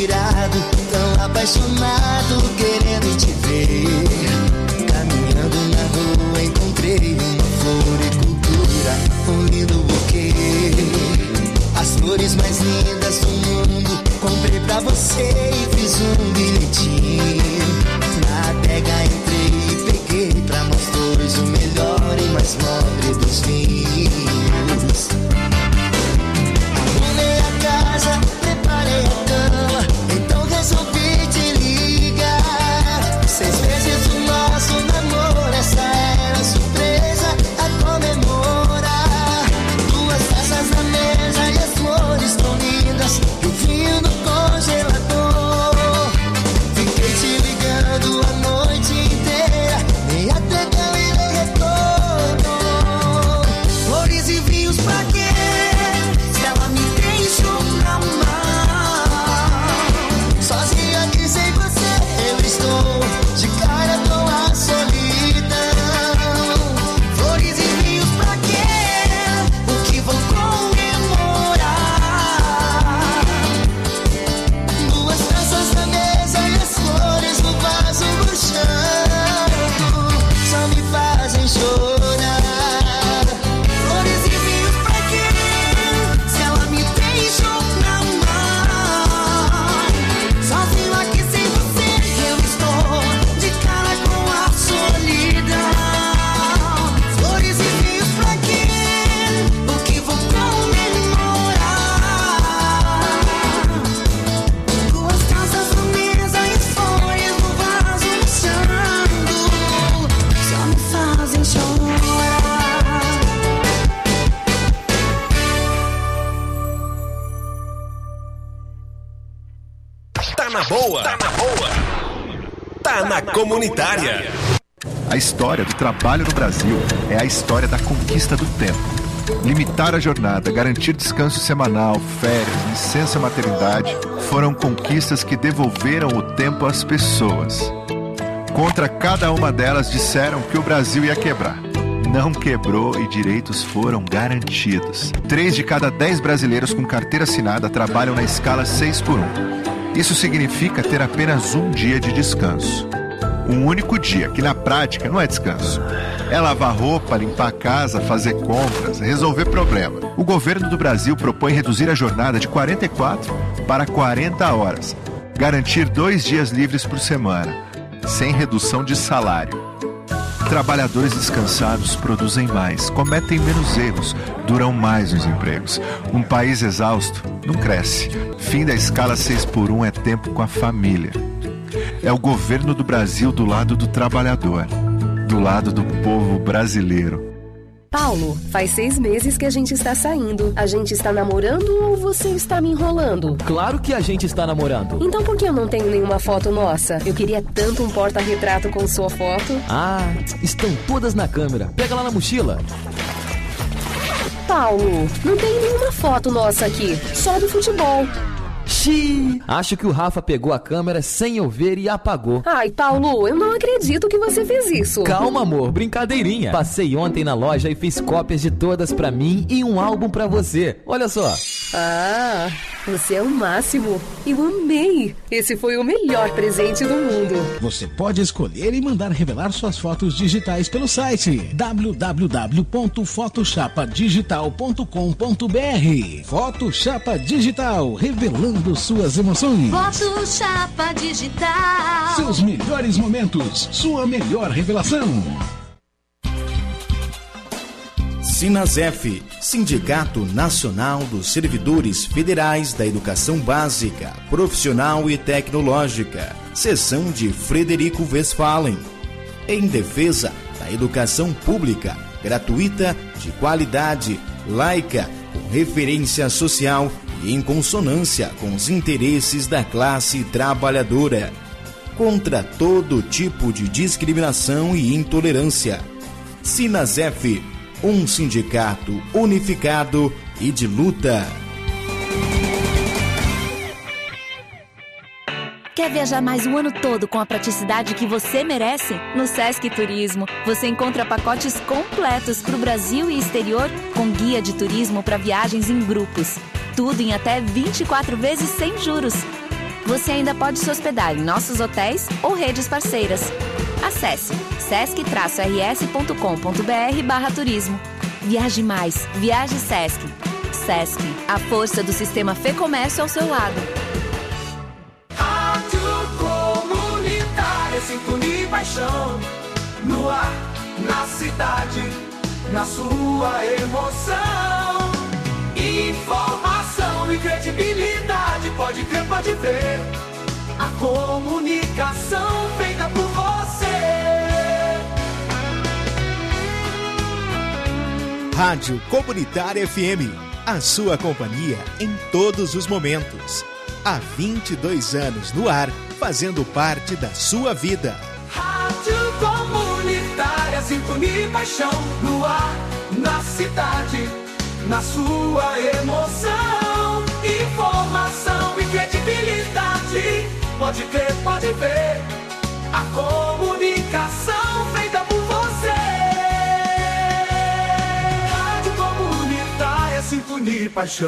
inspirado, tão apaixonado, querendo te ver. Caminhando na rua encontrei uma floricultura, um lindo buquê. As flores mais lindas do mundo comprei pra você e fiz um bilhetinho. Na adega entrei e peguei pra nós dois o melhor e mais nobre dos vinhos. Arrumei a casa, preparei a cama, então resolvi te ligar. 6 meses do nosso namoro, essa era a surpresa a comemorar. 2 taças na mesa e as flores tão lindas, e o vinho no congelador. Fiquei te ligando a noite inteira, nem atendeu e nem retorno. Flores e vinhos pra quê? Se ela me deixou na mão. Sozinho aqui sem você eu estou, de cara com a solidão. Flores e vinhos pra quê? O que vou comemorar? 2 taças na mesa e as flores no vaso murchando, só me fazem chorar. Flores e vinhos pra quê? Se ela me deixou na mão. Sozinho aqui sem você eu estou, de cara com a solidão. Flores e vinhos pra quê? O que vou comemorar? 2 taças na mesa e as flores no vaso murchando, só me fazem chorar. Tá na boa, tá na boa, tá na comunitária. A história do trabalho no Brasil é a história da conquista do tempo. Limitar a jornada, garantir descanso semanal, férias, licença maternidade foram conquistas que devolveram o tempo às pessoas. Contra cada uma delas disseram que o Brasil ia quebrar. Não quebrou e direitos foram garantidos. 3 de cada 10 brasileiros com carteira assinada trabalham na escala 6x1. Isso significa ter apenas um dia de descanso. Um único dia, que na prática não é descanso. É lavar roupa, limpar a casa, fazer compras, resolver problema. O governo do Brasil propõe reduzir a jornada de 44 para 40 horas. Garantir 2 dias livres por semana, sem redução de salário. Trabalhadores descansados produzem mais, cometem menos erros, duram mais nos empregos. Um país exausto não cresce. Fim da escala 6x1 é tempo com a família. É o governo do Brasil do lado do trabalhador, do lado do povo brasileiro. Paulo, faz 6 meses que a gente está saindo. A gente está namorando ou você está me enrolando? Claro que a gente está namorando. Então por que eu não tenho nenhuma foto nossa? Eu queria tanto um porta-retrato com sua foto. Ah, estão todas na câmera. Pega lá na mochila. Paulo, não tem nenhuma foto nossa aqui, só do futebol. Xiii, acho que o Rafa pegou a câmera sem eu ver e apagou. Ai, Paulo, eu não acredito que você fez isso. Calma, amor, brincadeirinha. Passei ontem na loja e fiz cópias de todas pra mim e um álbum pra você. Olha só. Ah, você é o máximo. Eu amei. Esse foi o melhor presente do mundo. Você pode escolher e mandar revelar suas fotos digitais pelo site www.photoshapaddigital.com.br. Photoshapa Digital, revelando suas emoções. Photoshapa Digital. Seus melhores momentos, sua melhor revelação. Sinasef, Sindicato Nacional dos Servidores Federais da Educação Básica, Profissional e Tecnológica, seção de Frederico Westphalen, em defesa da educação pública, gratuita, de qualidade, laica, com referência social e em consonância com os interesses da classe trabalhadora, contra todo tipo de discriminação e intolerância. Sinasef, um sindicato unificado e de luta. Quer viajar mais o ano todo com a praticidade que você merece? No Sesc Turismo, você encontra pacotes completos para o Brasil e exterior, com guia de turismo para viagens em grupos. Tudo em até 24 vezes sem juros. Você ainda pode se hospedar em nossos hotéis ou redes parceiras. Acesse sesc-rs.com.br/turismo. Viaje mais, viaje Sesc. Sesc, a força do sistema Fê Comércio ao seu lado. Rádio Comunitária, sintonia e paixão. No ar, na cidade, na sua emoção. Informação e credibilidade, pode crer, pode ver. A comunicação feita por você. Rádio Comunitária FM, a sua companhia em todos os momentos. Há 22 anos no ar, fazendo parte da sua vida. Rádio Comunitária, sintonia e paixão. No ar, na cidade, na sua emoção. Informação e credibilidade, pode crer, pode ver. A comunicação feita por você. Rádio Comunitária, sintonia e paixão.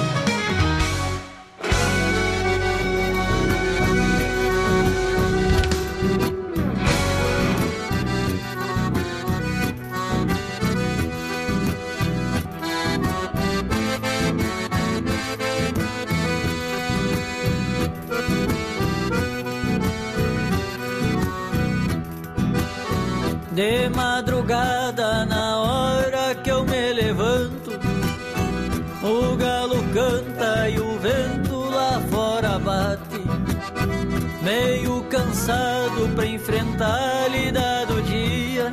De madrugada, na hora que eu me levanto, o galo canta e o vento lá fora bate. Meio cansado pra enfrentar a lida do dia,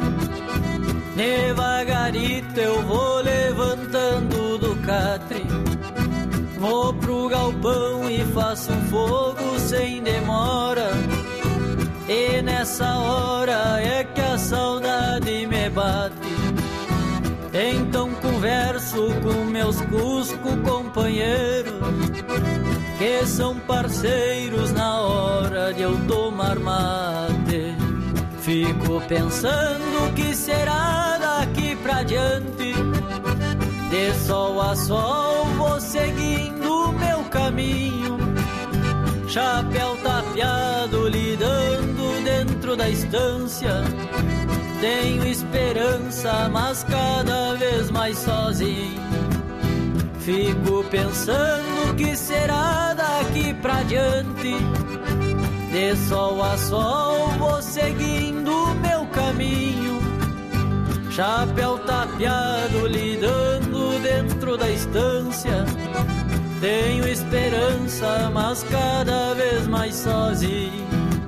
devagarito eu vou levantando do catre. Vou pro galpão e faço um fogo sem demora. E nessa hora é que a saudade me bate. Então converso com meus cusco companheiros, que são parceiros na hora de eu tomar mate. Fico pensando o que será daqui pra diante. De sol a sol vou seguindo meu caminho, chapéu tapeado lidando dentro da estância. Tenho esperança, mas cada vez mais sozinho. Fico pensando o que será daqui pra diante. De sol a sol vou seguindo meu caminho, chapéu tapeado lidando dentro da estância. Tenho esperança, mas cada vez mais sozinho.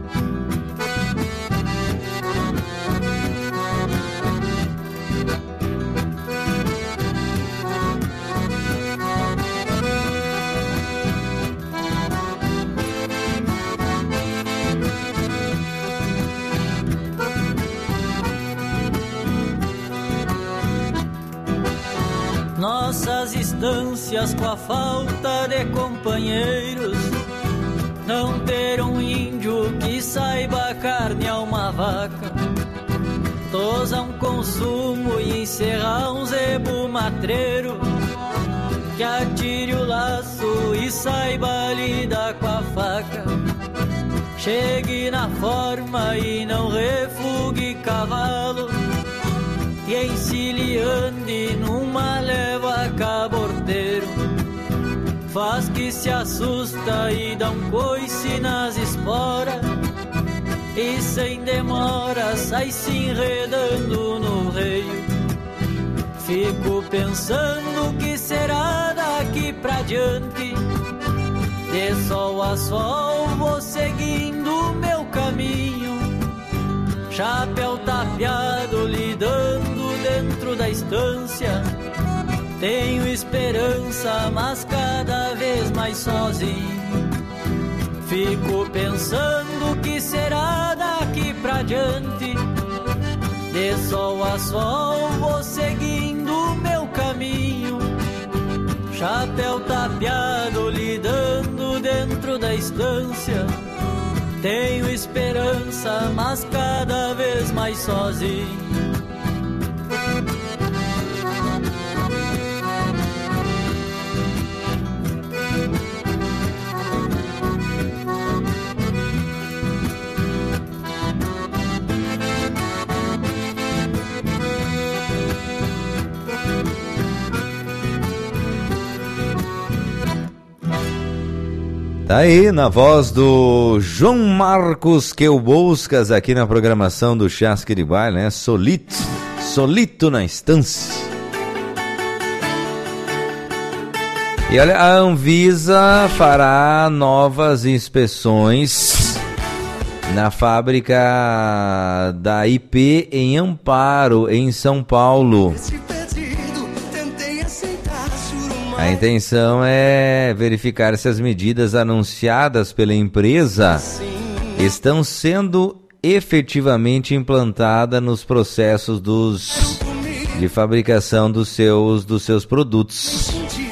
Nossas estâncias com a falta de companheiros, não ter um índio que saiba carnear uma vaca, tosar um consumo e encerrar um zebu matreiro, que atire o laço e saiba lidar com a faca. Chegue na forma e não refugue cavalo, e encilhande numa leva caborteiro. Faz que se assusta e dá um coice nas esporas, e sem demora sai se enredando no reio. Fico pensando o que será daqui pra diante. De sol a sol vou seguindo meu caminho, chapéu tapeado lidando dentro da estância. Tenho esperança, mas cada vez mais sozinho. Fico pensando o que será daqui pra diante. De sol a sol vou seguindo meu caminho, chapéu tapeado lidando dentro da estância. Tenho esperança, mas cada vez mais sozinho. Tá aí, na voz do João Marcos que o buscas aqui na programação do Chasque de Baile, né? Solito na estância. E olha, a Anvisa fará novas inspeções na fábrica da IP em Amparo, em São Paulo. A intenção é verificar se as medidas anunciadas pela empresa estão sendo efetivamente implantadas nos processos de fabricação dos seus produtos.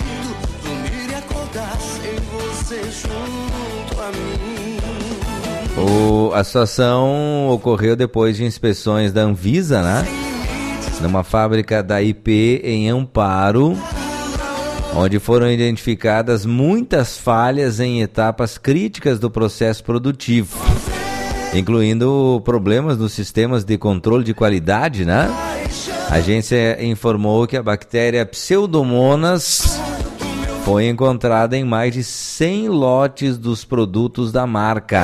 A situação ocorreu depois de inspeções da Anvisa, né? Numa fábrica da IP em Amparo, onde foram identificadas muitas falhas em etapas críticas do processo produtivo, incluindo problemas nos sistemas de controle de qualidade, né? A agência informou que a bactéria Pseudomonas foi encontrada em mais de 100 lotes dos produtos da marca.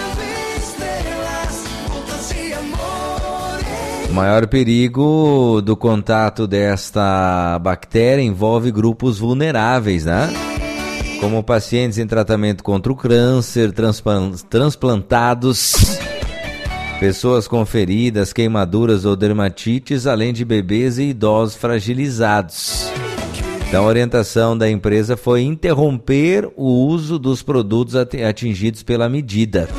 O maior perigo do contato desta bactéria envolve grupos vulneráveis, né? Como pacientes em tratamento contra o câncer, transplantados, pessoas com feridas, queimaduras ou dermatites, além de bebês e idosos fragilizados. Então, a orientação da empresa foi interromper o uso dos produtos atingidos pela medida.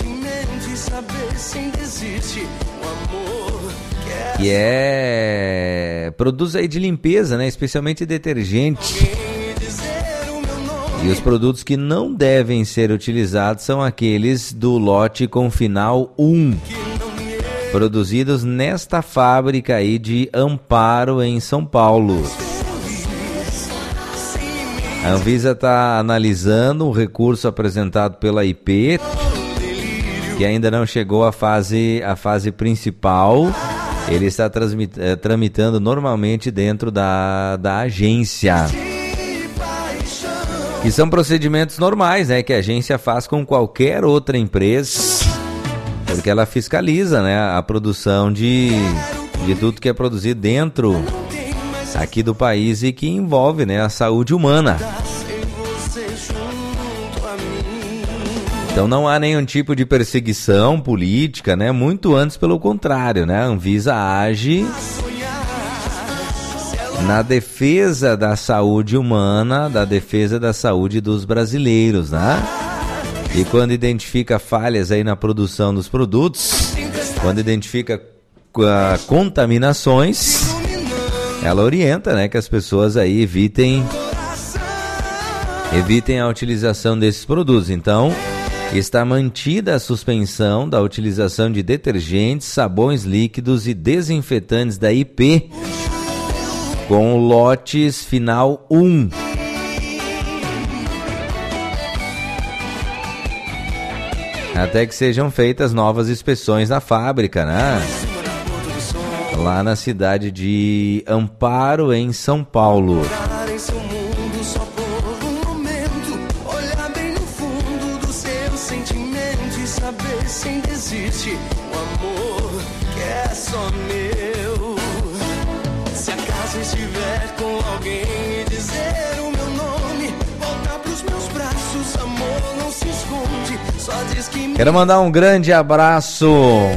Que produtos aí de limpeza, né? Especialmente detergente. E os produtos que não devem ser utilizados são aqueles do lote com final 1, produzidos nesta fábrica aí de Amparo, em São Paulo. A Anvisa está analisando o recurso apresentado pela IP, que ainda não chegou à fase principal. Ele está tramitando normalmente dentro da agência. Que são procedimentos normais, né? Que a agência faz com qualquer outra empresa, porque ela fiscaliza, né? A produção de tudo que é produzido dentro aqui do país e que envolve, né? A saúde humana. Então não há nenhum tipo de perseguição política, né? Muito antes, pelo contrário, né? A Anvisa age na defesa da saúde humana, da defesa da saúde dos brasileiros, né? E quando identifica falhas aí na produção dos produtos, quando identifica contaminações, ela orienta, né? Que as pessoas aí evitem a utilização desses produtos. Então, está mantida a suspensão da utilização de detergentes, sabões líquidos e desinfetantes da IP com lotes final 1. Até que sejam feitas novas inspeções na fábrica, né? Lá na cidade de Amparo, em São Paulo. Quero mandar um grande abraço.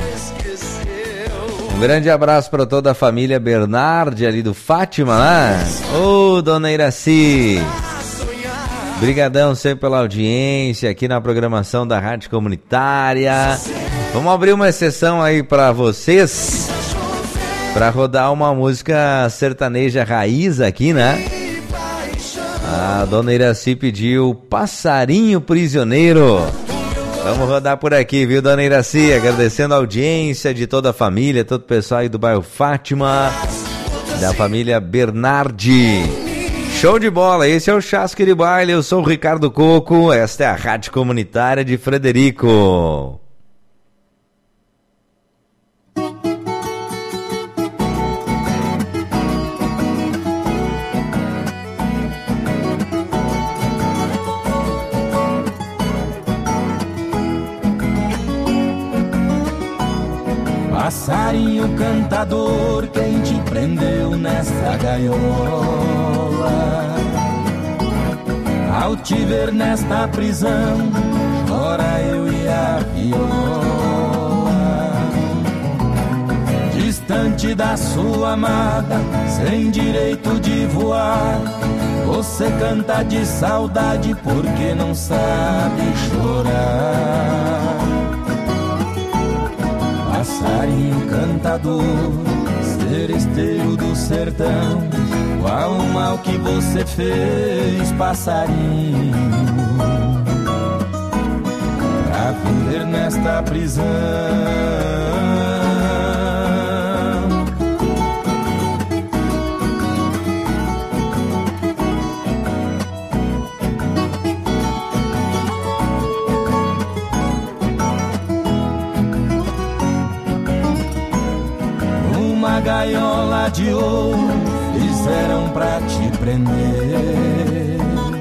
Um grande abraço para toda a família Bernardi ali do Fátima, né? Ô, dona Iraci. Brigadão sempre pela audiência aqui na programação da Rádio Comunitária. Vamos abrir uma exceção aí para vocês, para rodar uma música sertaneja raiz aqui, né? A dona Iraci pediu Passarinho Prisioneiro. Vamos rodar por aqui, viu, dona Iraci? Agradecendo a audiência de toda a família, todo o pessoal aí do bairro Fátima, da família Bernardi. Show de bola, esse é o Chasque de Baile, eu sou o Ricardo Coco, esta é a Rádio Comunitária de Frederico. Passarinho cantador, quem te prendeu nesta gaiola? Ao te ver nesta prisão, chora eu e a viola. Distante da sua amada, sem direito de voar, você canta de saudade porque não sabe chorar. Passarinho cantador, seresteiro do sertão, qual o mal que você fez, passarinho, pra viver nesta prisão? Uma gaiola de ouro fizeram pra te prender,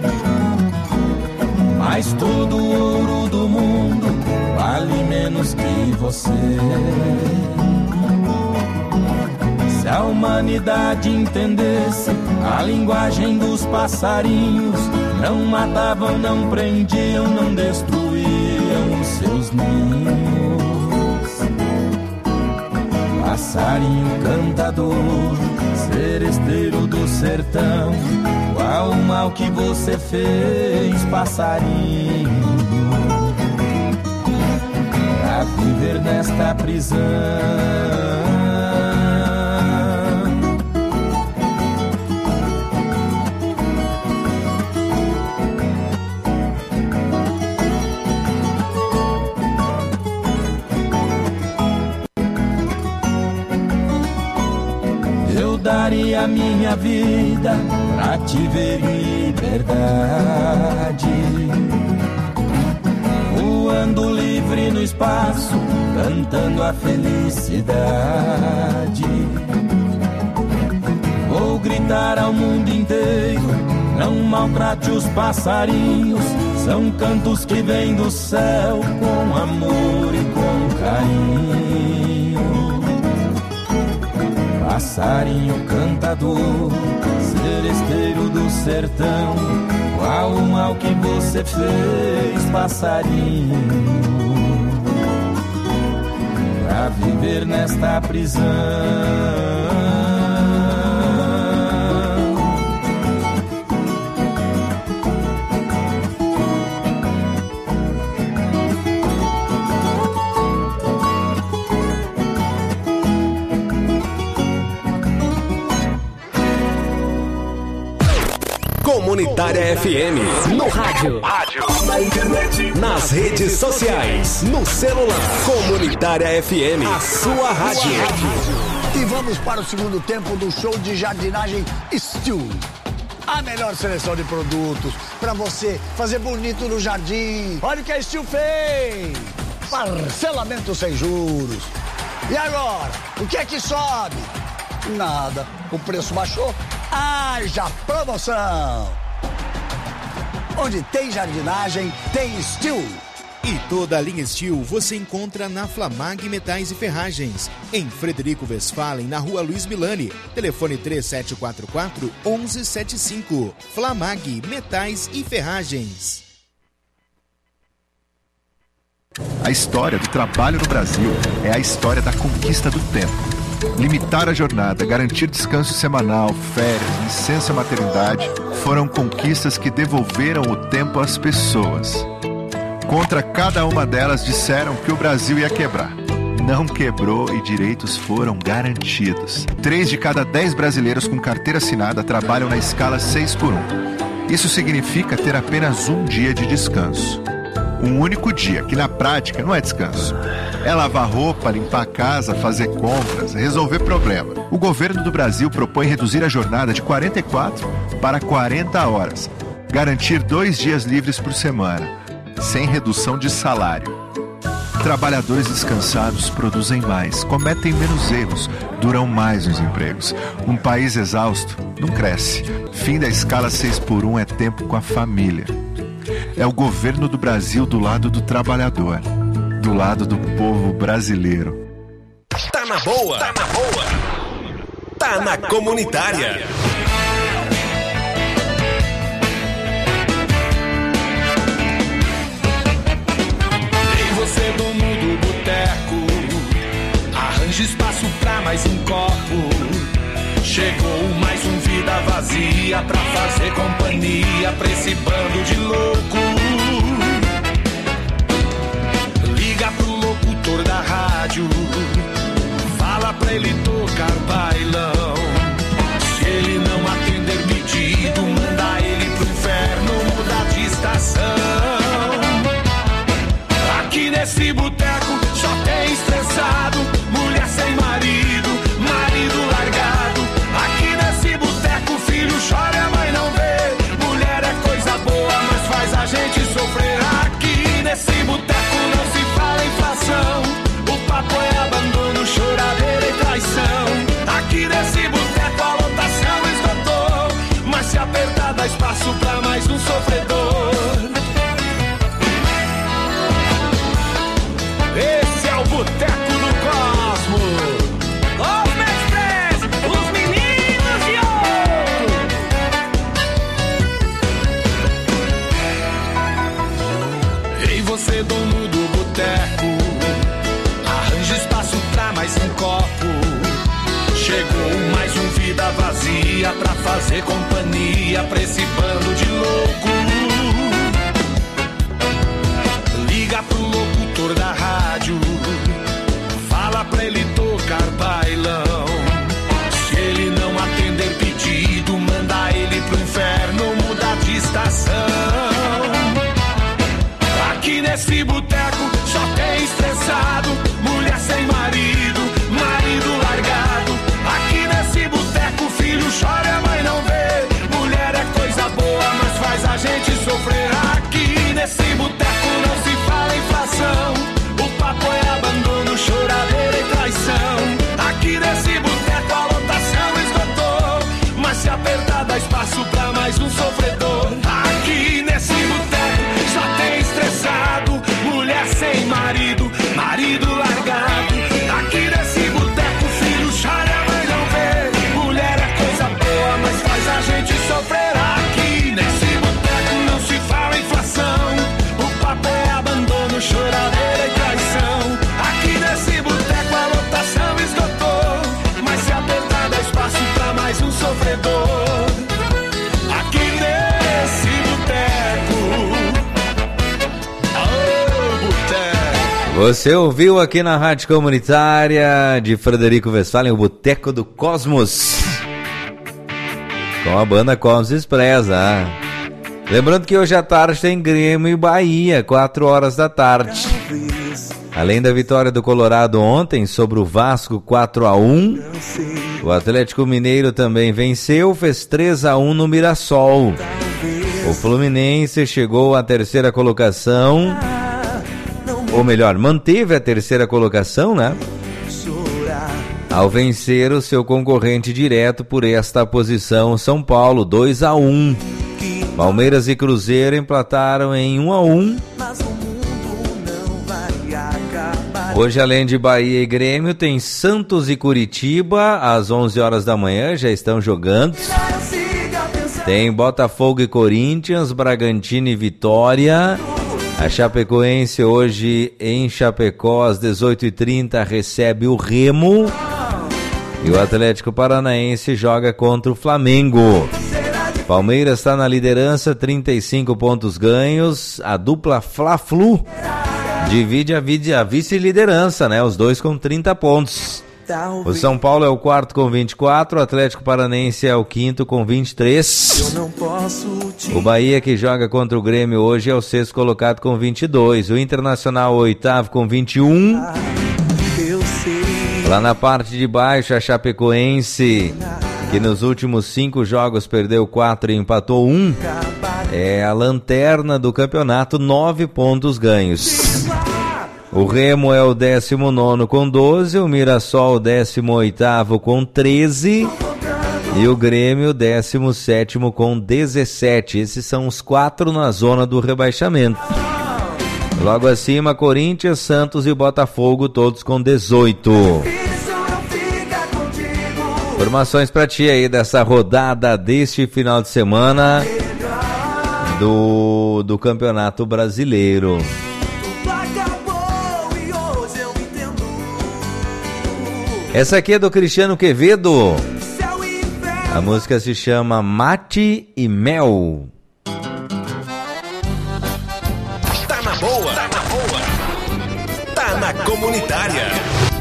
mas todo o ouro do mundo vale menos que você. Se a humanidade entendesse a linguagem dos passarinhos, não matavam, não prendiam, não destruíam os seus ninhos. Passarinho cantador, seresteiro do sertão, qual o mal que você fez, passarinho, pra viver nesta prisão? Daria minha vida pra te ver em liberdade, voando livre no espaço, cantando a felicidade. Vou gritar ao mundo inteiro, não maltrate os passarinhos, são cantos que vêm do céu com amor e com carinho. Passarinho cantador, seresteiro do sertão, qual o mal que você fez, passarinho, pra viver nesta prisão? Comunitária FM. No rádio. Na internet. Nas redes sociais. No celular. Comunitária FM. A sua rádio. E vamos para o segundo tempo do show de jardinagem Steel. A melhor seleção de produtos para você fazer bonito no jardim. Olha o que a Steel fez. Parcelamento sem juros. E agora? O que é que sobe? Nada. O preço baixou. Haja promoção! Onde tem jardinagem, tem Steel. E toda a linha Steel você encontra na Flamag Metais e Ferragens, em Frederico Westphalen, na rua Luiz Milani. Telefone 3744-1175. Flamag Metais e Ferragens. A história do trabalho no Brasil é a história da conquista do tempo. Limitar a jornada, garantir descanso semanal, férias, licença maternidade foram conquistas que devolveram o tempo às pessoas. Contra cada uma delas disseram que o Brasil ia quebrar. Não quebrou e direitos foram garantidos. 3 de cada 10 brasileiros com carteira assinada trabalham na escala 6x1. Isso significa ter apenas um dia de descanso. Um único dia, que na prática não é descanso. É lavar roupa, limpar a casa, fazer compras, resolver problema. O governo do Brasil propõe reduzir a jornada de 44 para 40 horas. Garantir 2 dias livres por semana, sem redução de salário. Trabalhadores descansados produzem mais, cometem menos erros, duram mais nos empregos. Um país exausto não cresce. Fim da escala 6x1 é tempo com a família. É o governo do Brasil do lado do trabalhador, do lado do povo brasileiro. Tá na boa. Tá na comunitária. Ei, você, dono do boteco, arranje espaço pra mais um copo. Chegou mais um Vida Vazia pra fazer companhia pra esse bando de louco. Liga pro locutor da rádio, fala pra ele tocar bailão. Se ele não atender pedido, manda ele pro inferno, muda de estação. Aqui nesse boteco só tem estressado, mulher sem marido, marido largado. Aqui nesse boteco filho chora e a mãe não vê. Mulher é coisa boa, mas faz a gente sofrer. Aqui nesse boteco não se fala inflação, o papo é abandono, choradeira e traição. Aqui nesse boteco a lotação esgotou, mas se apertar dá espaço pra mais um sofredor. Esse é o Boteco do Cosmo. Os mestres, os meninos de ouro. Ei, você, dono do boteco, arranje espaço pra mais um copo. Chegou mais um Vida Vazia pra fazer companhia pra esse bando de louco. Liga pro locutor da rádio, fala pra ele tocar bailão. Se ele não atender pedido, manda ele pro inferno, muda de estação. Aqui nesse boteco só tem estressado, mulher sem marido, marido largado. Aqui nesse boteco filho chora e a mãe não vê. Mulher é coisa boa, mas faz a gente sofrer. Aqui nesse boteco não se fala inflação, o papo é abandono, choradeira e traição. Aqui nesse boteco a lotação esgotou, mas se apertar dá espaço pra mais um sofredor. Aqui nesse boteco só tem estressado, mulher sem marido, marido largado. Aqui nesse boteco filho chora e a mãe não vê. Mulher é coisa boa, mas faz a gente sofrer. Aqui nesse boteco não se fala inflação, o papo é abandono, choradeira e traição. Aqui nesse boteco a lotação esgotou, mas se apertar dá espaço pra mais um sofredor. Aqui nesse boteco, oh, boteco. Você ouviu aqui na Rádio Comunitária de Frederico Westphalen o Boteco do Cosmos, com a banda Cosmos Express. Lembrando que hoje à tarde tem Grêmio e Bahia, 4 horas da tarde. Além da vitória do Colorado ontem sobre o Vasco 4-1, o Atlético Mineiro também venceu, fez 3-1 no Mirassol. O Fluminense chegou à terceira colocação, ou melhor, manteve a terceira colocação, né? Ao vencer o seu concorrente direto por esta posição, São Paulo, 2-1. Palmeiras e Cruzeiro empataram em 1-1. Hoje, além de Bahia e Grêmio, tem Santos e Curitiba, às 11 horas da manhã, já estão jogando. Tem Botafogo e Corinthians, Bragantino e Vitória. A Chapecoense hoje em Chapecó, às 18h30, recebe o Remo. E o Atlético Paranaense joga contra o Flamengo. Palmeiras está na liderança, 35 pontos ganhos. A dupla Fla-Flu divide a vice-liderança, né? Os dois com 30 pontos. O São Paulo é o quarto com 24, o Atlético Paranaense é o quinto com 23. O Bahia, que joga contra o Grêmio hoje, é o sexto colocado com 22. O Internacional, o oitavo com 21. Lá na parte de baixo, a Chapecoense, que nos últimos 5 jogos perdeu 4 e empatou 1, é a lanterna do campeonato, 9 pontos ganhos. O Remo é o 19º com 12, o Mirassol o 18º com 13 e o Grêmio 17º com 17. Esses são os 4 na zona do rebaixamento. Logo acima, Corinthians, Santos e Botafogo, todos com 18. Informações pra ti aí dessa rodada deste final de semana do Campeonato Brasileiro. Essa aqui é do Cristiano Quevedo. A música se chama Mate e Mel. Tá na boa, tá na boa. Tá na comunitária.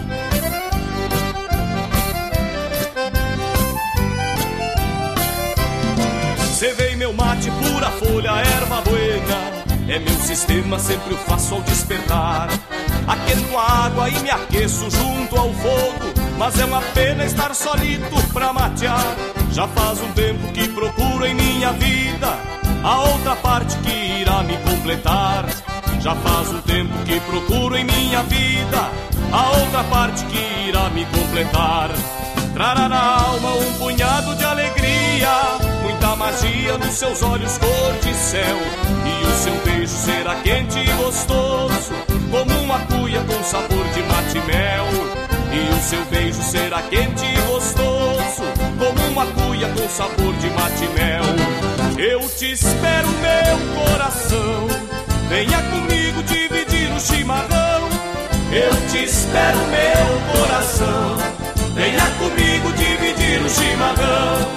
Cevei meu mate, pura folha, erva buena. É meu sistema, sempre o faço ao despertar. Aquento a água e me aqueço junto ao fogo, mas é uma pena estar solito pra matear. Já faz um tempo que procuro em minha vida a outra parte que irá me completar. Já faz um tempo que procuro em minha vida a outra parte que irá me completar. Trará na alma um punhado de alegria, muita magia nos seus olhos cor de céu, e o seu beijo será quente e gostoso, como uma cuia com sabor de mate e mel. E o seu beijo será quente e gostoso, como uma cuia com sabor de mate e mel. Eu te espero, meu coração, venha comigo dividir o chimarrão. Eu te espero, meu coração, venha comigo dividir o chimarrão.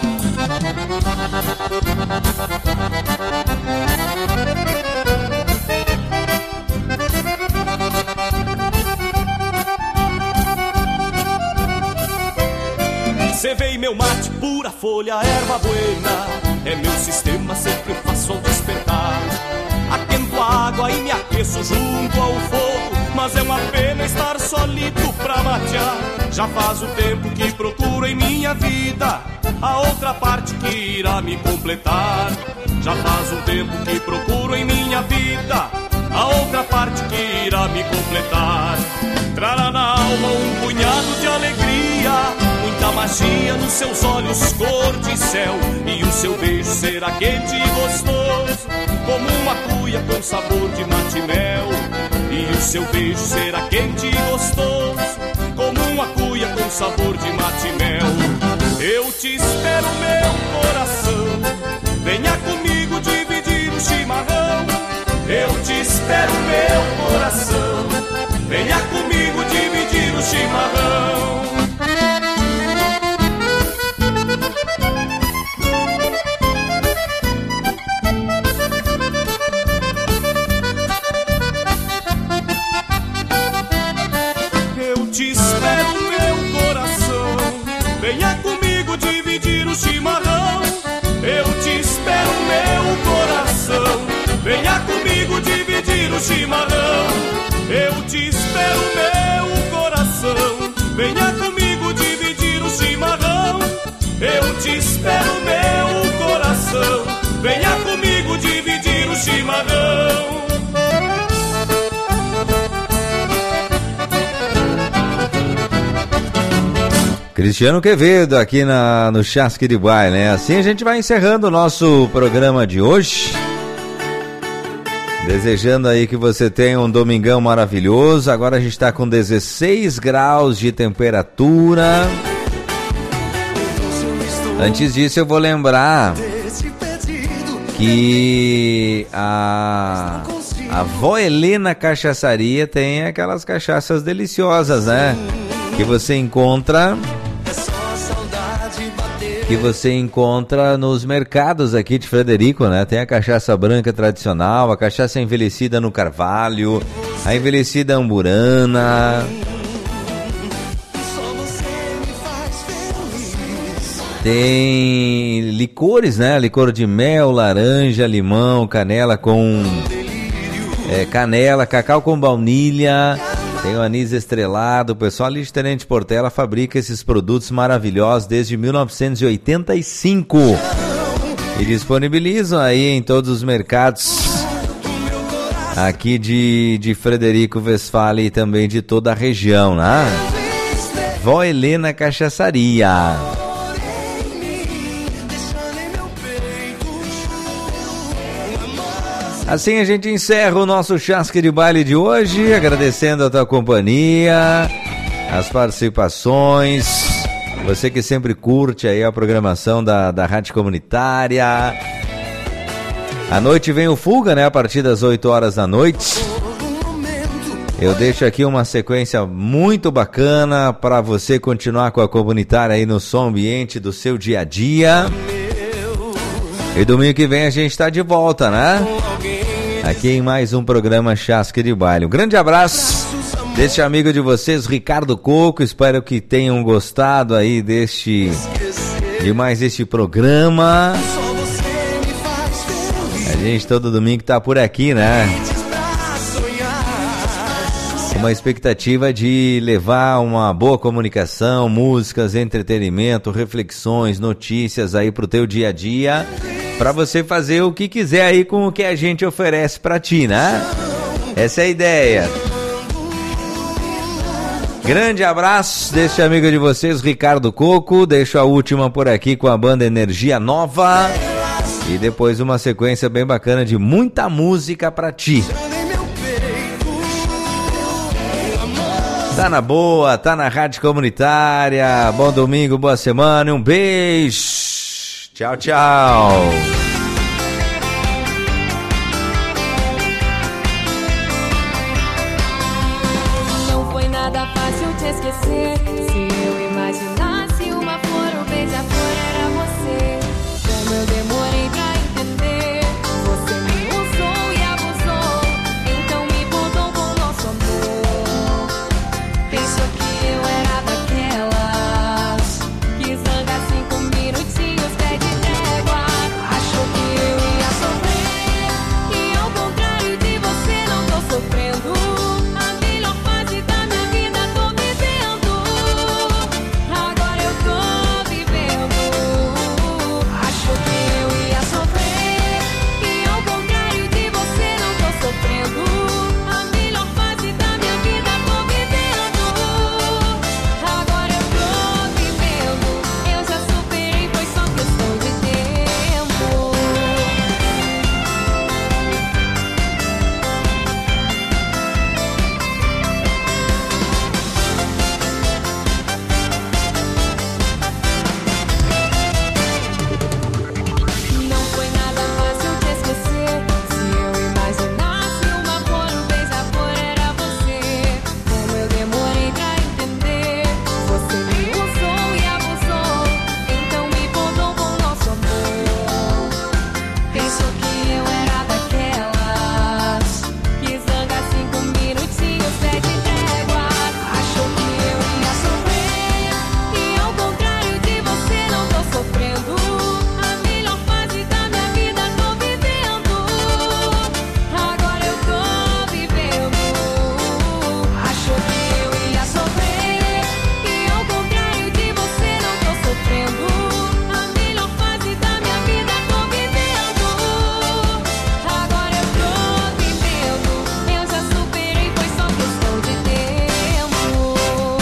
Cevei meu mate, pura folha, erva buena. É meu sistema, sempre faço ao despertar. Aquento a água e me aqueço junto ao fogo, mas é uma pena estar solito pra matear. Já faz o tempo que procuro em minha vida a outra parte que irá me completar. Já faz um tempo que procuro em minha vida a outra parte que irá me completar. Trará na alma um punhado de alegria, muita magia nos seus olhos cor de céu, e o seu beijo será quente e gostoso, como uma cuia com sabor de mate e mel. E o seu beijo será quente e gostoso, como uma cuia com sabor de mate e mel. Eu te espero, meu coração, venha comigo dividir o chimarrão. Eu te espero, meu coração, venha comigo dividir o chimarrão. Eu te espero, meu coração, venha comigo dividir o chimarrão. Eu te espero, meu coração, venha comigo dividir o chimarrão. Eu te espero, meu coração, venha comigo dividir o chimarrão. Eu te espero, meu coração, venha comigo dividir o chimarrão. Cristiano Quevedo aqui no Chasque de Baile, né? Assim a gente vai encerrando o nosso programa de hoje. Desejando aí que você tenha um domingão maravilhoso. Agora a gente está com 16 graus de temperatura. Antes disso eu vou lembrar que a Vó Helena Cachaçaria tem aquelas cachaças deliciosas, né? Que você encontra nos mercados aqui de Frederico, né? Tem a cachaça branca tradicional, a cachaça envelhecida no carvalho, a envelhecida amburana. Tem licores, né? Licor de mel, laranja, limão, canela com canela, cacau com baunilha. Tem o anis estrelado. O pessoal ali de Tenente Portela fabrica esses produtos maravilhosos desde 1985 e disponibilizam aí em todos os mercados aqui de Frederico Westphalen e também de toda a região, né? Vó Helena Cachaçaria. Assim a gente encerra o nosso Chasque de Baile de hoje, agradecendo a tua companhia, as participações, Você que sempre curte aí a programação da Rádio Comunitária. À noite vem o Fuga, né? A partir das 8 horas da noite. Eu deixo aqui uma sequência muito bacana para você continuar com a Comunitária aí no som ambiente do seu dia a dia. E domingo que vem a gente está de volta, né? Aqui em mais um programa Chasque de Baile. Um grande abraço deste amigo de vocês, Ricardo Coco. Espero que tenham gostado aí de mais este programa. A gente todo domingo tá por aqui, né? Uma expectativa de levar uma boa comunicação, músicas, entretenimento, reflexões, notícias aí pro teu dia a dia, para você fazer o que quiser aí com o que a gente oferece para ti, né? Essa é a ideia. Grande abraço deste amigo de vocês, Ricardo Coco. Deixo a última por aqui com a banda Energia Nova e depois uma sequência bem bacana de muita música para ti. Tá na boa, tá na Rádio Comunitária. Bom domingo, boa semana e um beijo. Tchau, tchau. Não foi nada fácil te esquecer. Se eu imaginasse uma flor, um beija-flor era você. Como eu demorei pra entender. Você me usou e abusou. Então me mudou com nosso amor. Pensou que eu era daquelas que zanga 5 minutinhos, pede trégua. Achou que eu ia sofrer. E ao contrário de você, não tô sofrendo. A melhor fase da minha vida tô vivendo. Agora eu tô vivendo. Achou que eu ia sofrer. E ao contrário de você, não tô sofrendo. A melhor fase da minha vida tô vivendo. Agora eu tô vivendo. Eu já superei, foi só questão de tempo. Não foi nada fácil te esquecer. Se eu imaginasse uma flor, um beija-flor era você. Como eu demorei pra entender. Você me usou e abusou. Então me podou com nosso amor. Pensou que eu era daquelas que zanga 5 minutinhos, pede trégua. Achou que eu ia sofrer. E ao contrário de você, não tô sofrendo. A melhor fase da minha vida tô vivendo. Agora eu tô vivendo. Achou que eu ia sofrer. E ao contrário de você, não tô sofrendo. A melhor fase da minha vida tô vivendo. Agora eu tô vivendo. Eu já superei, foi só questão de tempo.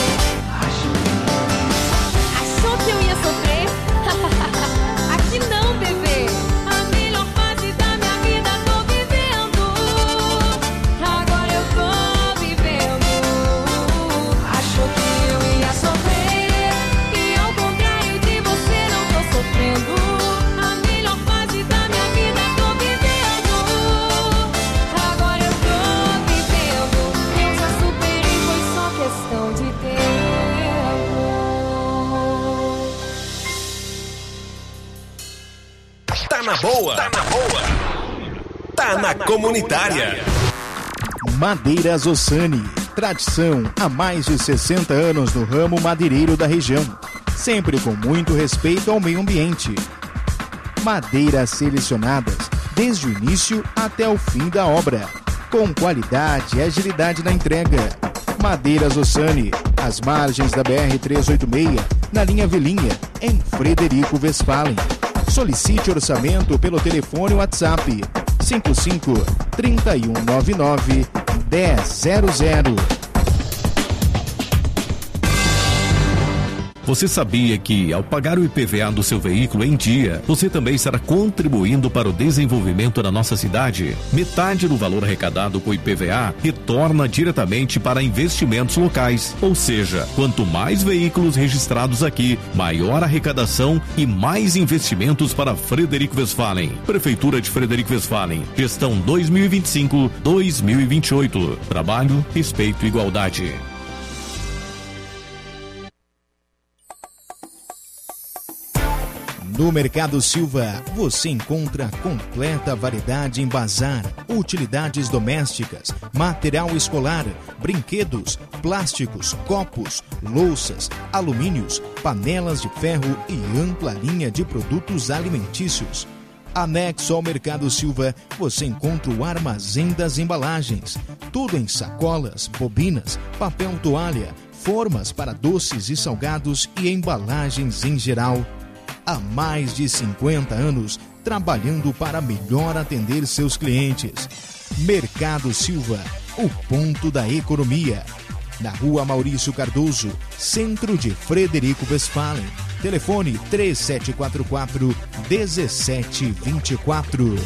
Achou que eu ia sofrer? Aqui não, bebê. A melhor fase da minha vida tô vivendo. Agora eu tô vivendo. Achou que eu ia sofrer. E ao contrário de você, não tô sofrendo. A melhor fase da minha vida tô vivendo. Agora eu tô vivendo. Eu já superei, foi só questão de tempo. Tá na boa, tá na boa. Tá na Comunitária. Madeiras Ossani, tradição há mais de 60 anos no ramo madeireiro da região, sempre com muito respeito ao meio ambiente. Madeiras selecionadas desde o início até o fim da obra, com qualidade e agilidade na entrega. Madeiras Ossani, às margens da BR-386, na linha Vilinha, em Frederico Westphalen. Solicite orçamento pelo telefone WhatsApp 55 3199 1000. Você sabia que, ao pagar o IPVA do seu veículo em dia, você também estará contribuindo para o desenvolvimento da nossa cidade? Metade do valor arrecadado com o IPVA retorna diretamente para investimentos locais. Ou seja, quanto mais veículos registrados aqui, maior arrecadação e mais investimentos para Frederico Westphalen. Prefeitura de Frederico Westphalen. Gestão 2025-2028. Trabalho, respeito e igualdade. No Mercado Silva, você encontra completa variedade em bazar, utilidades domésticas, material escolar, brinquedos, plásticos, copos, louças, alumínios, panelas de ferro e ampla linha de produtos alimentícios. Anexo ao Mercado Silva, você encontra o armazém das embalagens, tudo em sacolas, bobinas, papel toalha, formas para doces e salgados e embalagens em geral. Há mais de 50 anos, trabalhando para melhor atender seus clientes. Mercado Silva, o ponto da economia. Na Rua Maurício Cardoso, centro de Frederico Westphalen. Telefone 3744-1724.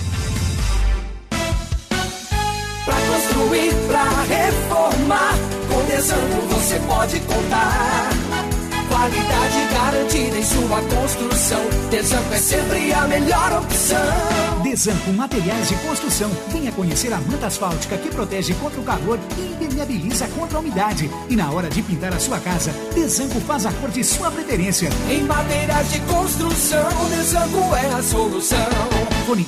Pra construir, pra reformar, com Desanco você pode contar. Qualidade garantida em sua construção. Desanco é sempre a melhor opção. Desanco Materiais de Construção. Venha conhecer a manta asfáltica que protege contra o calor e impermeabiliza contra a umidade. E na hora de pintar a sua casa, Desanco faz a cor de sua preferência. Em materiais de construção, Desanco é a solução. Fone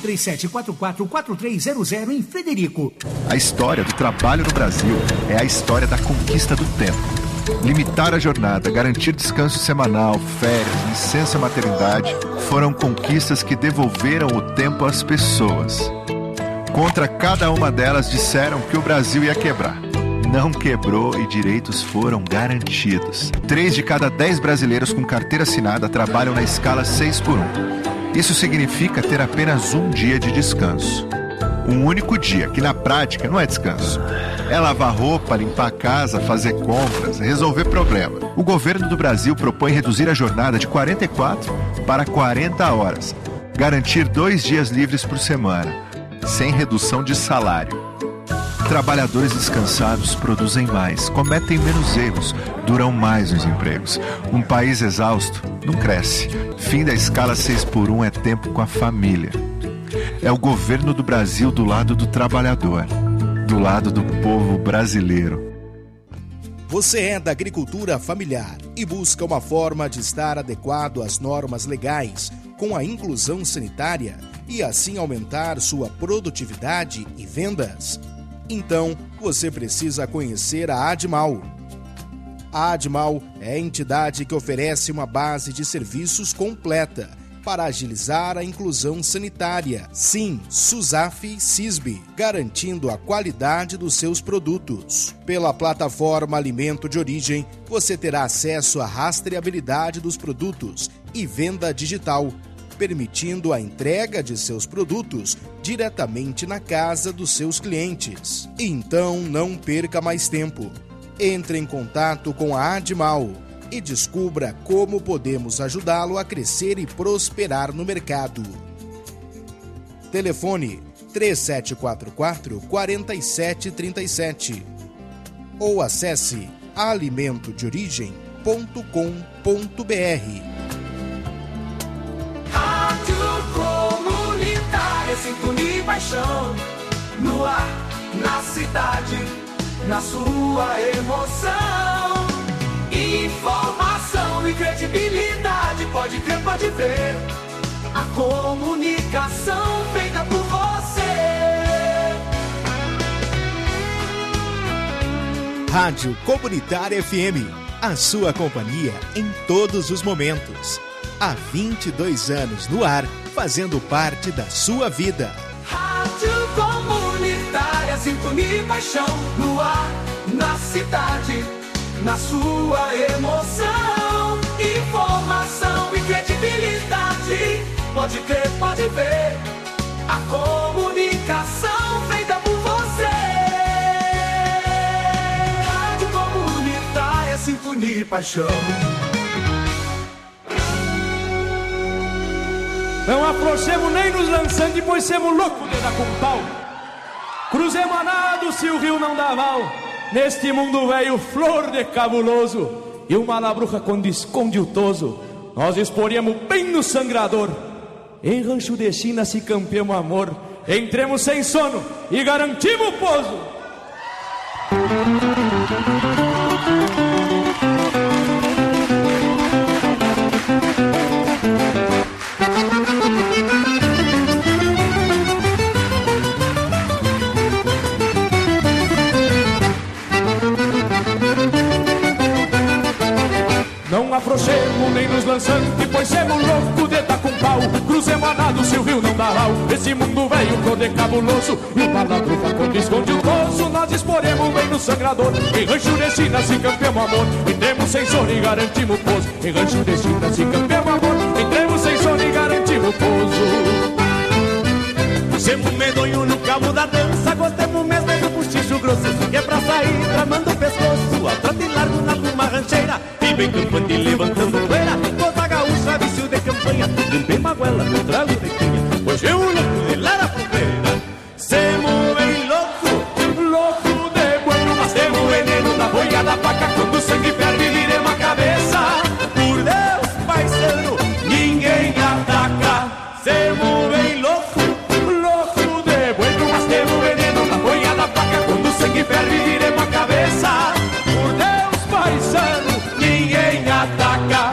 3744-4300 em Frederico. A história do trabalho no Brasil é a história da conquista do tempo. Limitar a jornada, garantir descanso semanal, férias, licença maternidade foram conquistas que devolveram o tempo às pessoas. Contra cada uma delas disseram que o Brasil ia quebrar. Não quebrou e direitos foram garantidos. 3 de cada 10 brasileiros com carteira assinada trabalham na escala 6x1. Isso significa ter apenas um dia de descanso. Um único dia, que na prática não é descanso. É lavar roupa, limpar a casa, fazer compras, resolver problema. O governo do Brasil propõe reduzir a jornada de 44 para 40 horas. Garantir 2 dias livres por semana, sem redução de salário. Trabalhadores descansados produzem mais, cometem menos erros, duram mais nos empregos. Um país exausto não cresce. Fim da escala 6x1 é tempo com a família. É o governo do Brasil do lado do trabalhador, do lado do povo brasileiro. Você é da agricultura familiar e busca uma forma de estar adequado às normas legais, com a inclusão sanitária e assim aumentar sua produtividade e vendas? Então, você precisa conhecer a Admal. A Admal é a entidade que oferece uma base de serviços completa para agilizar a inclusão sanitária. Sim, SUSAF-CISB, garantindo a qualidade dos seus produtos. Pela plataforma Alimento de Origem, você terá acesso à rastreabilidade dos produtos e venda digital, permitindo a entrega de seus produtos diretamente na casa dos seus clientes. Então, não perca mais tempo. Entre em contato com a Admal e descubra como podemos ajudá-lo a crescer e prosperar no mercado. Telefone 3744-4737 ou acesse alimentodeorigem.com.br. Rádio Comunitária, sintonia e paixão, no ar, na cidade, na sua emoção. Informação e credibilidade, pode crer, pode ver. A comunicação feita por você. Rádio Comunitária FM, a sua companhia em todos os momentos. Há 22 anos no ar, fazendo parte da sua vida. Rádio Comunitária, sintonia e paixão, no ar, na cidade, na sua emoção. Informação e credibilidade, pode crer, pode ver. A comunicação feita por você. Rádio Comunitária, sintonia e paixão. Não afrouxemos nem nos lançantes, pois semos loucos de dar com pau. Cruzemos a nado se o rio não dá mal. Neste mundo velho, flor de cabuloso. E uma labruja quando esconde o toso, nós exporíamos bem no sangrador. Em rancho de China se campeamos amor. Entremos sem sono e garantimos o pouso. Não afrouxemos nem nos lançantes, pois semos loucos de dar com pau. Cruzemos a nado se o rio não dá mal. Esse mundo velho todo é cabuloso. E uma ladrufa quando esconde o toso, nós exporemos bem no sangrador. Em rancho de China se campeamos amor. Entremos sem sono e garantimos o pouso. Em rancho de China se campeamos amor. Entremos sem sono e garantimos o pouso. Semos medonho no cabo da dança. Gostemos mesmo do buchicho grosso, que é pra sair tramando o pescoço. A trote largo na pluma rancheira, e bem campante levantando poeira. Toda gaúcha, vício de campanha, limpei maguela, no trago de canha. Hoje eu louco de lara fronteira. Semos bem louco, louco de bueno. Mas temos veneno da boiada paca. Quando o sangue ferve, viremos a cabeça. Por Deus, paisano, ninguém ataca. Semos bem louco, louco de bueno. Mas temos veneno da boiada paca. Quando o sangue ferve, viremos a cabeça. Por Deus, paisano, ninguém ataca.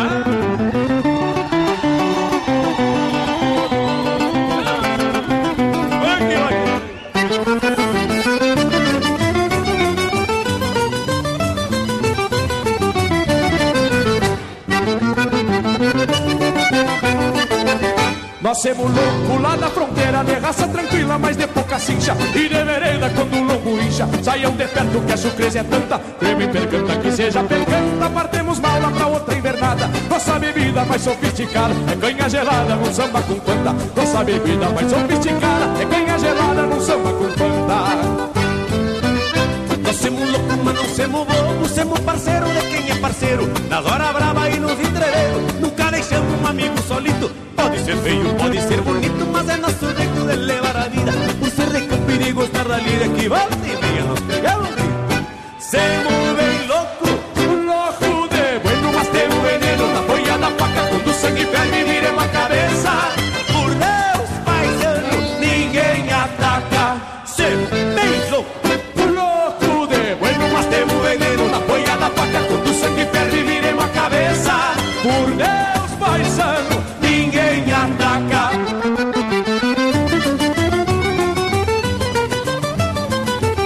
Nós semos loucos lá da fronteira, de raça tranquila, mas de pouca cincha. E de vereda quando o lombo incha, saiam de perto que a surpresa é tanta. Creme percanta que seja percanta, partemos mal lá pra outra invernada. Nossa bebida mais sofisticada é canha gelada num samba com Fanta. Nossa bebida mais sofisticada é canha gelada num samba com Fanta. Nós semos loucos, mas não semos bobos. Semos parceiro de quem é parceiro, nas horas brava e nos entrereiros. Nunca deixamos um amigo solito. Pode ser feio, pode ser bonito, mas é nosso jeito de levar a vida. Por ser de campo e gostar da lida, que volta e meia nós pegamos grito. Semos bem louco, louco de bueno. Mas temos veneno da boiada paca. Quando o sangue ferve, viremos a cabeça. Por Deus, paisano, ninguém ataca. Semos bem louco, louco de bueno. Mas temos veneno da boiada paca. Quando o sangue ferve, viremos a cabeça. Por Deus, paisano, ninguém ataca.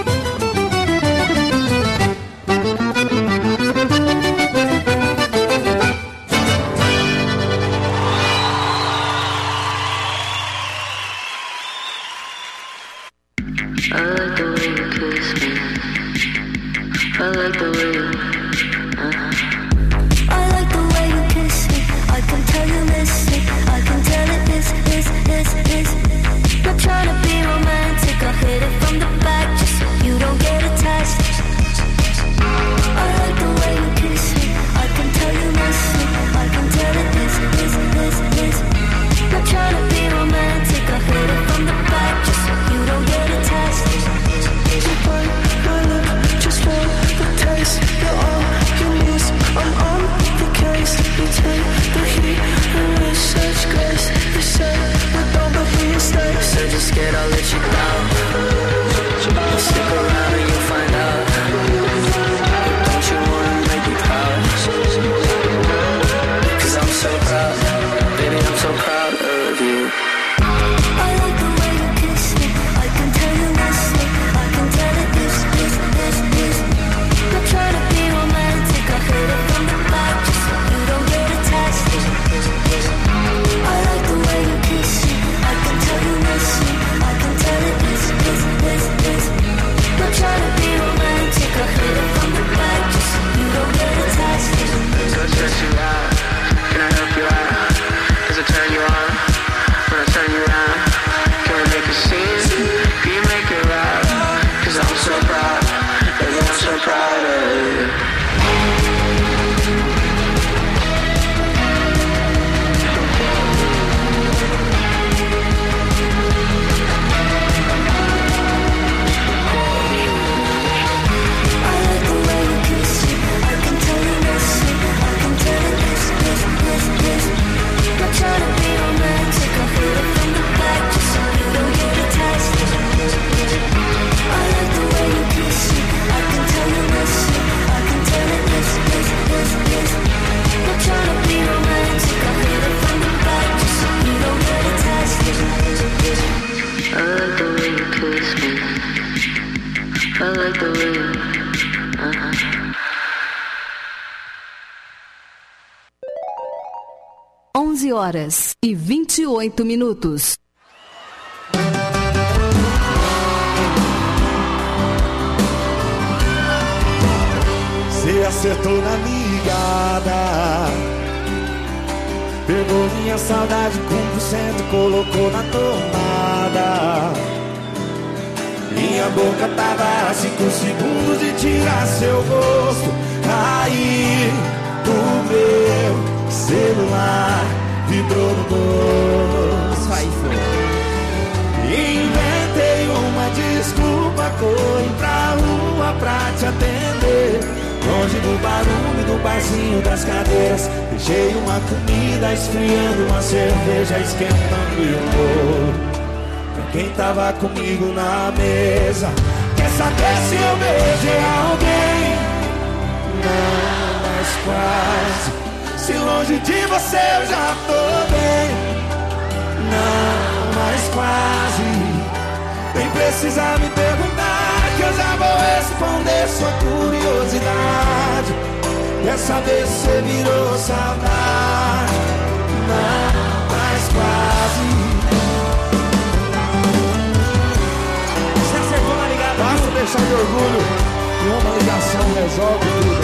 like the way. 11h28. Você acertou na ligada, pegou minha saudade com 100% e colocou na tomada. Minha boca tava a 5 segundos de tirar seu gosto. Aí o meu celular vibrou no bolso. Inventei uma desculpa, corri pra rua pra te atender. Longe do barulho do barzinho das cadeiras, deixei uma comida esfriando, uma cerveja esquentando e um bolo pra quem tava comigo na mesa. Quer saber se eu beijei alguém? Não, mas quase. Se longe de você eu já tô bem. Não, mas quase. Nem precisa me perguntar, que eu já vou responder sua curiosidade. Quer saber se você virou saudade? Não, mas quase. Você acertou na ligada, basta deixar de orgulho e uma ligação resolve tudo.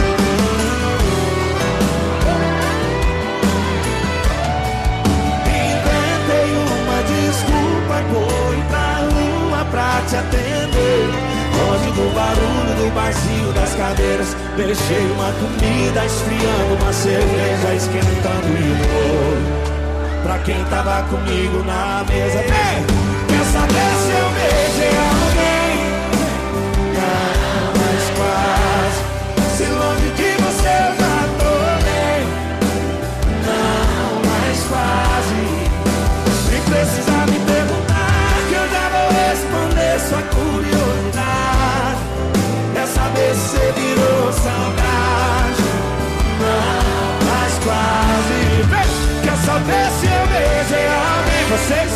Inventei uma desculpa, corri pra rua pra te atender. Longe do barulho do barzinho das cadeiras, deixei uma comida esfriando, uma cerveja esquentando e um bolo pra quem tava comigo na mesa. Ei, quer saber se eu beijei alguém? Não, mas quase. Se longe de você eu já tô bem. Não, mas quase. Nem precisa me perguntar, que eu já vou responder sua curiosidade. Quer saber se você virou saudade? Não, mas quase. Quer saber se eu beijei alguém? Vocês?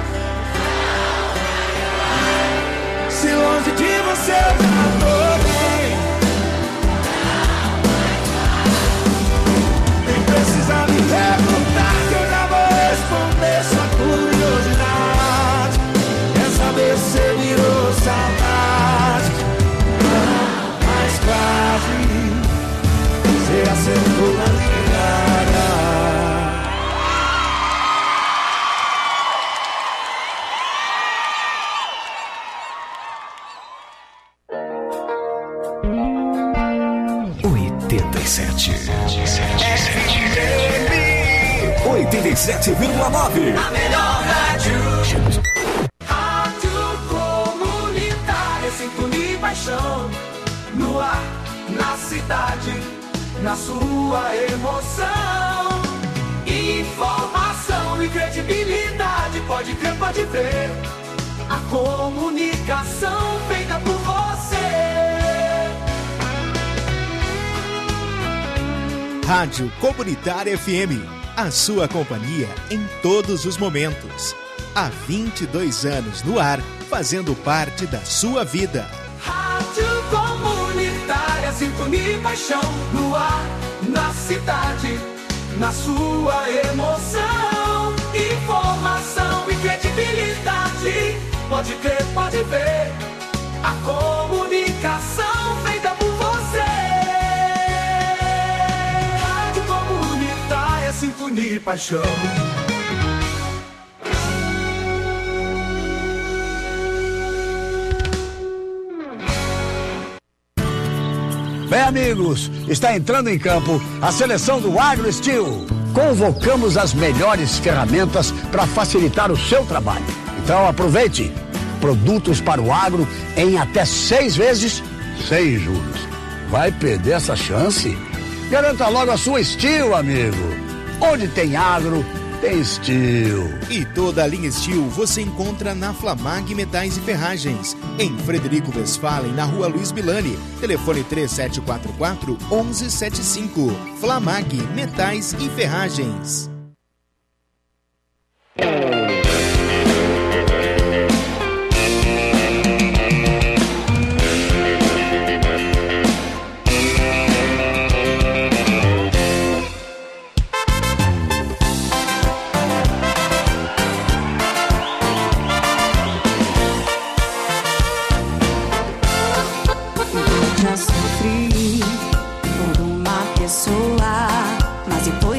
Se longe de você eu já tô bem. Nem precisa me perguntar, que eu já vou responder sua curiosidade. Quer saber se você virou saudade? Não, mas quase. Você acertou na ligada. FM 87,9. A melhor rádio. Rádio comunitária, sintonia e paixão. No ar, na cidade, na sua emoção. Informação e credibilidade, pode crer, pode ver. A comunicação feita por você. Rádio Comunitária FM, a sua companhia em todos os momentos. Há 22 anos no ar, fazendo parte da sua vida. Rádio Comunitária, sintonia e paixão. No ar, na cidade, na sua emoção. Informação e credibilidade, pode crer, pode ver. A comunicação feita por você. Rádio Comunitária, sintonia e paixão. Bem, amigos, está entrando em campo a seleção do AgroSteel. Convocamos as melhores ferramentas para facilitar o seu trabalho. Então aproveite. Produtos para o agro em até 6 vezes sem juros. Vai perder essa chance? Garanta logo a sua Steel, amigo. Onde tem agro, tem Steel. E toda a linha Steel você encontra na Flamag Metais e Ferragens, em Frederico Westphalen, na Rua Luiz Milani. Telefone 3744-1175. Flamag Metais e Ferragens.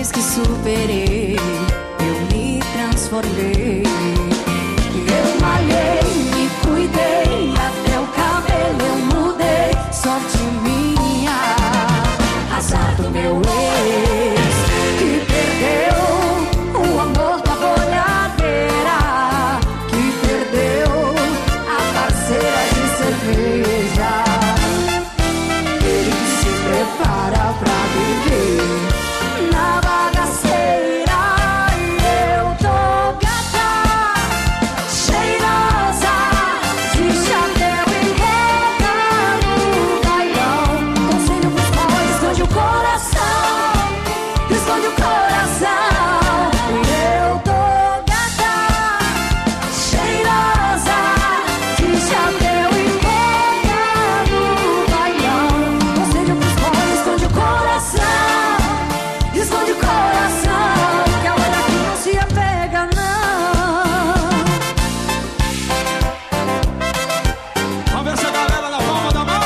depois que superei, eu me transformei. Eu malhei, me cuidei, até o cabelo eu mudei. Sorte minha, azar do meu ex, que perdeu o amor da boiadeira, que perdeu a parceira de cerveja. Ele que se prepara pra viver na bagaceira. E eu tô gata, cheirosa, de chapéu e boca no bailão. Conselho pros pobres, esconde o coração, esconde o coração. E eu tô gata, cheirosa, de chapéu e boca no bailão. Conselho pros pobres, esconde o coração, esconde o coração, que a hora que não se apega, não. Vamos ver essa galera na palma da mão.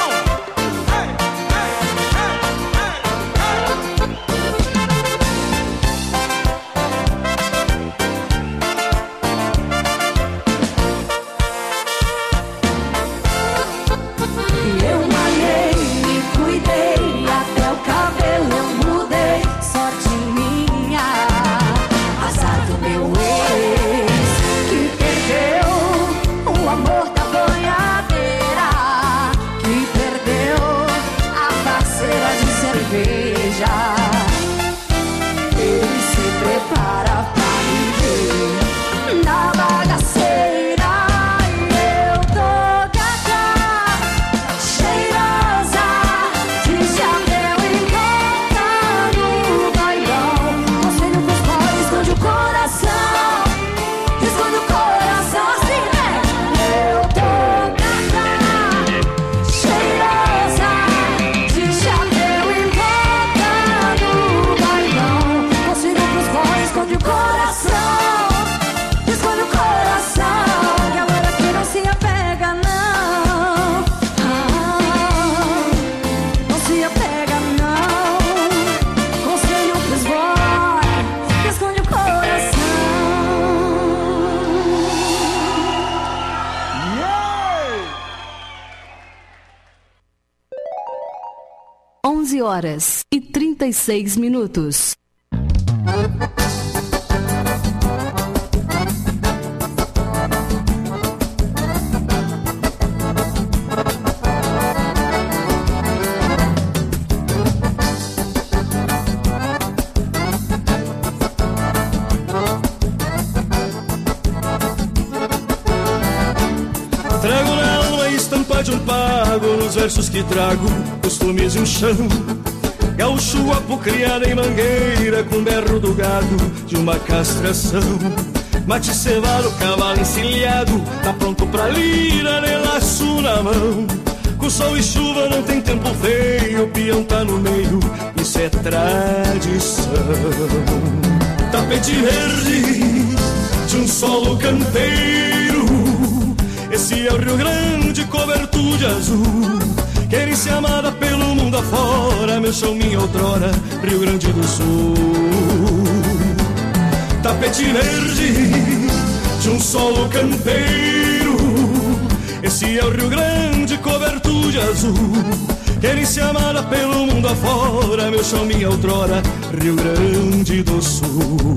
E eu malhei, me cuidei, até o cabelo eu mudei. Sorte minha, azar do meu ex, que perdeu o amor da boiadeira, que perdeu a parceira de cerveja. Ele se prepara pra viver na bagaceira. E eu tô gata, cheirosa, de chapéu e boca no bailão. Conselho pros pobres, esconde o coração, esconde o coração, assim, né? Eu tô gata, cheirosa, de chapéu e boca no bailão. Conselho pros pobres, esconde o coração, esconde o coração, que a hora que não se apega, não. Não se apega, não. Conselho pros boys, que esconde o coração. 11h36. Trago na alma a estampa de um pago, nos versos que trago, costumes e um chão. Gaúcho apocriado em mangueira, com berro do gado de uma castração. Mate cevado, cavalo encilhado, tá pronto pra lira, de laço na mão. Com sol e chuva não tem tempo feio, o peão tá no meio, isso é tradição. Tapete verde de um solo campeiro, esse é o Rio Grande coberto de azul. Querem-se amada pelo mundo afora, meu chão, minha outrora, Rio Grande do Sul. Tapete verde de um solo campeiro, esse é o Rio Grande coberto de azul. Querem-se amada pelo mundo afora, meu chão, minha outrora, Rio Grande do Sul.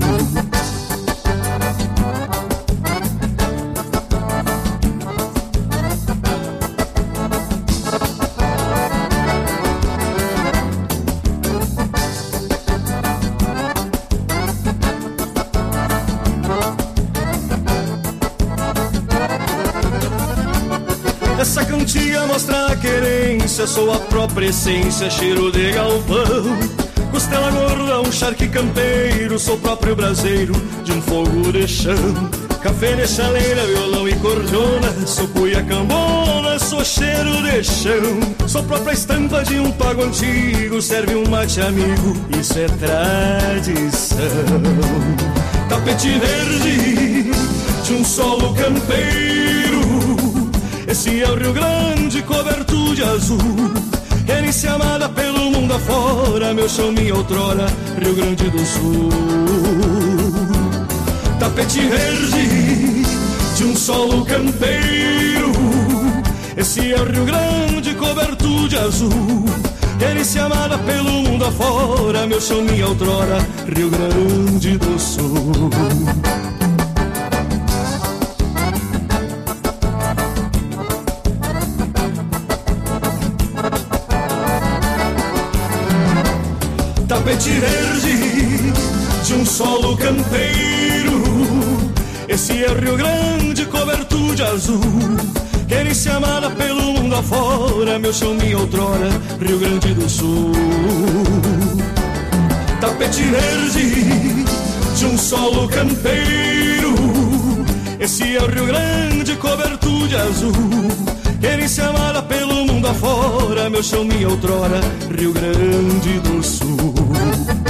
Essa cantiga mostra a querência, sou a própria essência, cheiro de galpão. Costela gorda, um charque campeiro, sou próprio braseiro de um fogo de chão. Café de chaleira, violão e cordiona, sou cuia cambona, sou cheiro de chão. Sou própria estampa de um pago antigo, serve um mate amigo, isso é tradição. Tapete verde de um solo campeiro, esse é o Rio Grande coberto de azul. Querem-se amada pelo mundo mundo afora, meu chão, minha outrora, Rio Grande do Sul. Tapete verde de um solo campeiro, esse é o Rio Grande coberto de azul. Delícia amada pelo mundo afora, meu chão, minha outrora, Rio Grande do Sul. Tapete verde de um solo campeiro, esse é o Rio Grande coberto de azul. Delícia amada pelo mundo afora, meu chão, minha outrora, Rio Grande do Sul. Tapete verde de um solo campeiro, esse é o Rio Grande coberto de azul. Delícia amada pelo mundo afora, meu chão, minha outrora, Rio Grande do Sul.